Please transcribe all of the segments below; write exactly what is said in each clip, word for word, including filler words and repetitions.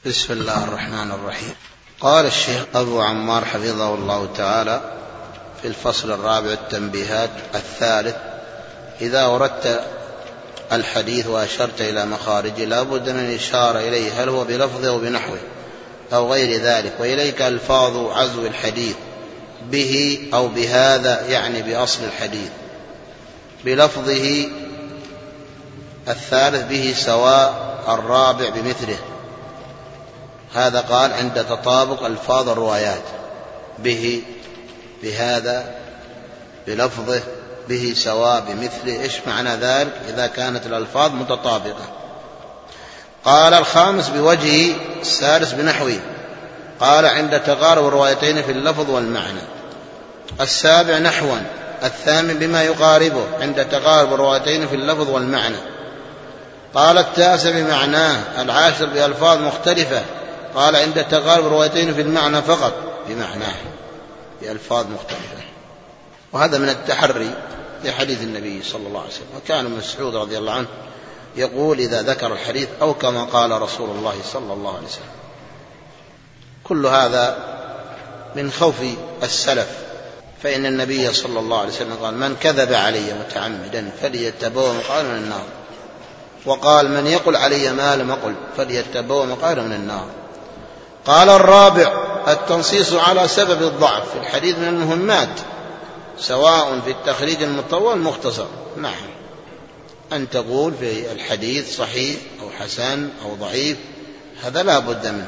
بسم الله الرحمن الرحيم. قال الشيخ أبو عمار حفظه الله تعالى في الفصل الرابع التنبيهات الثالث: إذا أردت الحديث وأشرت إلى مخارجه لا بد من الإشارة إليه، هل هو بلفظه أو بنحوه أو غير ذلك، وإليك ألفاظ عزو الحديث به أو بهذا، يعني بأصل الحديث، بلفظه الثالث به سواء، الرابع بمثله. هذا قال عند تطابق ألفاظ الروايات، به بهذا بلفظه به سواء بمثله. إيش معنى ذلك؟ إذا كانت الألفاظ متطابقة. قال الخامس بوجهه، السادس بنحوه. قال عند تقارب الروايتين في اللفظ والمعنى. السابع نحوا، الثامن بما يقاربه عند تقارب الروايتين في اللفظ والمعنى. قال التاسع بمعناه. العاشر بألفاظ مختلفة. قال عند تقارب الروايتين في المعنى فقط، بمعناه بألفاظ مختلفة. وهذا من التحري لحديث النبي صلى الله عليه وسلم. وكان مسعود رضي الله عنه يقول إذا ذكر الحديث أو كما قال رسول الله صلى الله عليه وسلم. كل هذا من خوف السلف، فإن النبي صلى الله عليه وسلم قال: من كذب علي متعمدا فليتبوأ مقعده من النار، وقال: من يقل علي ما لم أقل فليتبوأ مقعده من النار. قال الرابع التنصيص على سبب الضعف في الحديث من المهمات، سواء في التخريج المطول المختصر. نعم، أن تقول في الحديث صحيح أو حسن أو ضعيف، هذا لا بد منه،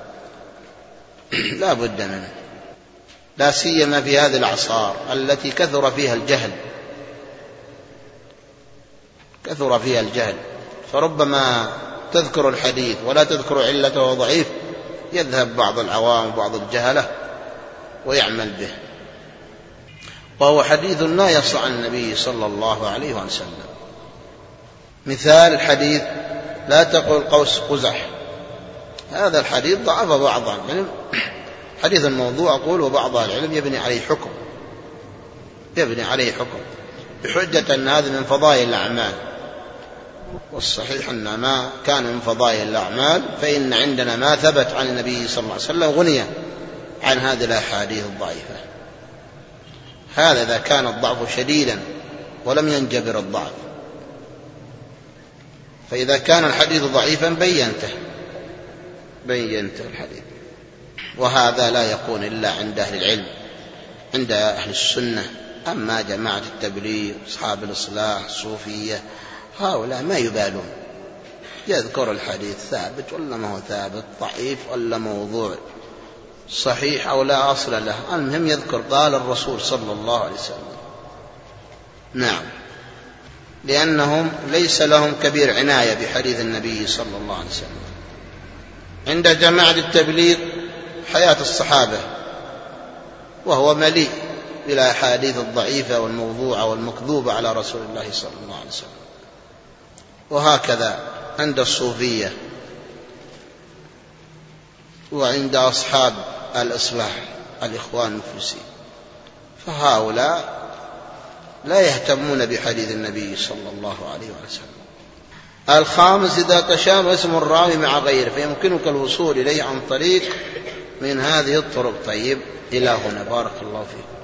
لا بد منه، لا سيما في هذه الأعصار التي كثر فيها الجهل، كثر فيها الجهل، فربما تذكر الحديث ولا تذكر علته ضعيف، يذهب بعض العوام وبعض الجهلة ويعمل به، وهو حديث لا يصح عن النبي صلى الله عليه وسلم. مثال الحديث: لا تقل قوس قزح، هذا الحديث ضعف بعض العلم، حديث الموضوع أقول، وبعض العلم يبني عليه حكم، يبني عليه حكم بحجة أن هذا من فضائل الأعمال، والصحيح أن ما كان من فضائل الأعمال، فإن عندنا ما ثبت عن النبي صلى الله عليه وسلم غني عن هذه الأحاديث الضعيفة. هذا إذا كان الضعف شديدا ولم ينجبر الضعف، فإذا كان الحديث ضعيفا بينته بينته الحديث. وهذا لا يكون إلا عند أهل العلم، عند أهل السنة. أما جماعة التبليغ، أصحاب الإصلاح، الصوفية، هؤلاء ما يبالون، يذكر الحديث ثابت ولا ما هو ثابت، ضعيف ولا موضوع، صحيح أو لا أصل له، المهم يذكر قال الرسول صلى الله عليه وسلم. نعم، لأنهم ليس لهم كبير عناية بحديث النبي صلى الله عليه وسلم. عند جماعة التبليغ حياة الصحابة، وهو مليء بالأحاديث الضعيفة والموضوعة والمكذوبة على رسول الله صلى الله عليه وسلم. وهكذا عند الصوفية وعند أصحاب الإصلاح، الإخوان المفلسين، فهؤلاء لا يهتمون بحديث النبي صلى الله عليه وسلم. الخامس إذا تشابه اسم الراوي مع غيره فيمكنك الوصول إليه عن طريق من هذه الطرق. طيب، إلى هنا، بارك الله فيك.